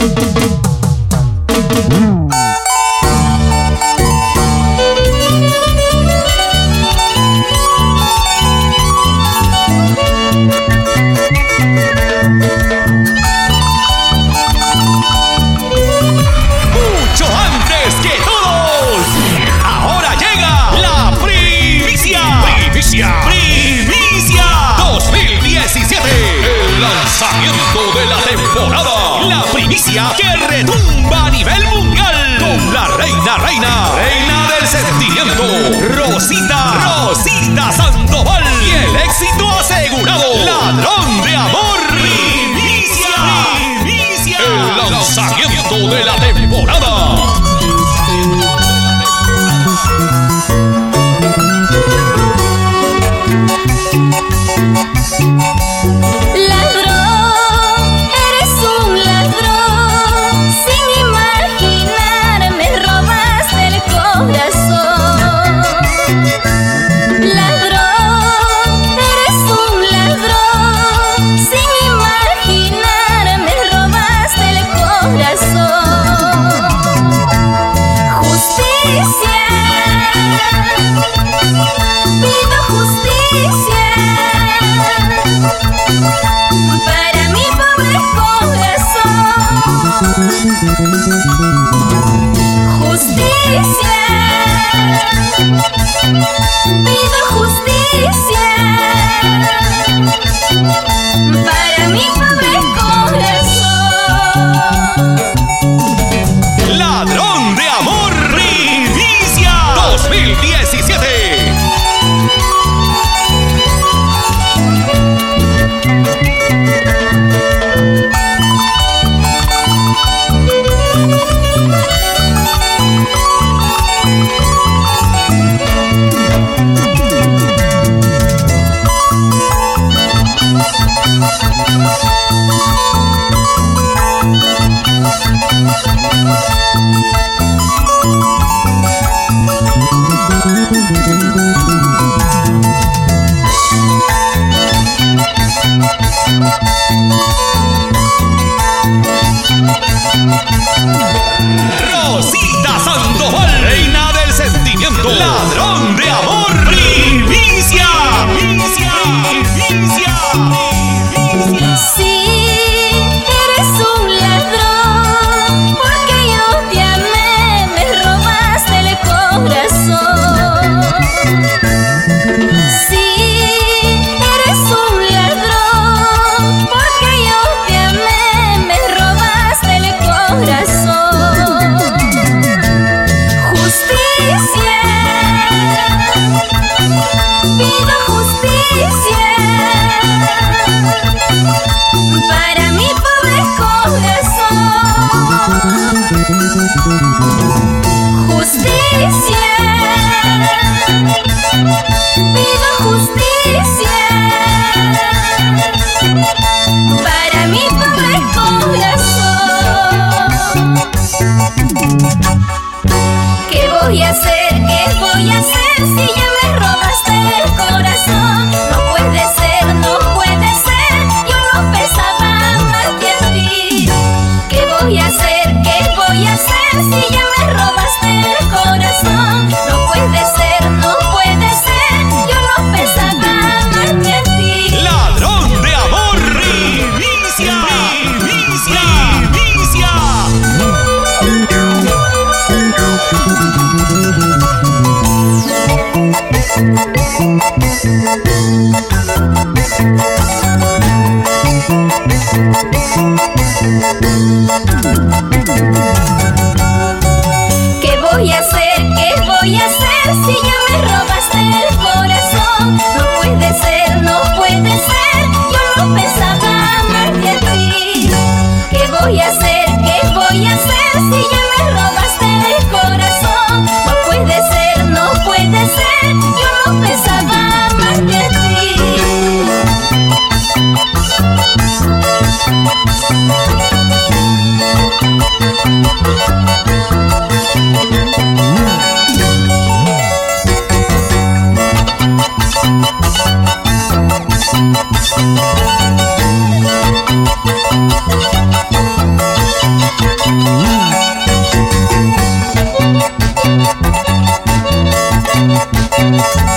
Que retumba a nivel mundial con la reina del sentimiento, Rosita Sandoval, y el éxito asegurado, Ladrón de Amor, Primicia, el lanzamiento de la temporada. Pido justicia para mi pobre corazón. Ladrón de Amor, Primicia 2017. Rosita Sandoval, reina del sentimiento, Ladrón de Amor, Primicia. Sí, eres un ladrón, porque yo te amé, me robaste el corazón. Sí, eres un ladrón, porque yo te amé, me robaste el corazón. Justicia, pido justicia para mi pobre corazón. Justicia, pido justicia para mi pobre corazón. ¿Qué voy a hacer? ¿Qué voy a hacer si ya me robaste el corazón? No puede ser, no puede ser, yo no pensaba amarte a ti. ¿Qué voy a hacer? ¿Qué voy a hacer si ya me robaste el corazón? No puede ser, no puede ser, yo no pensaba amarte a ti. Ladrón de Amor, Primicia. ¿Qué voy a hacer? ¿Qué voy a hacer si ya me robaste el corazón? No puede ser, no puede ser, yo no pensaba amarte a ti. ¿Qué voy a hacer? ¿Qué voy a hacer si ya me robaste el corazón? No puede ser, no puede ser, yo no pensaba amarte a ti. Thank you.